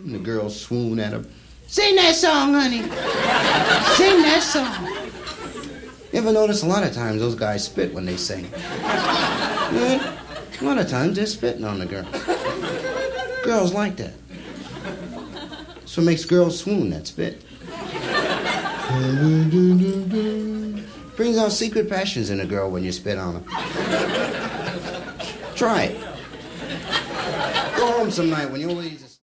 And the girls swoon at him. Sing that song, honey. Sing that song. You ever notice a lot of times those guys spit when they sing? Yeah, a lot of times they're spitting on the girl. Girls like that. So it makes girls swoon, that spit. Brings out secret passions in a girl when you spit on her. Try it. Go home some night when you're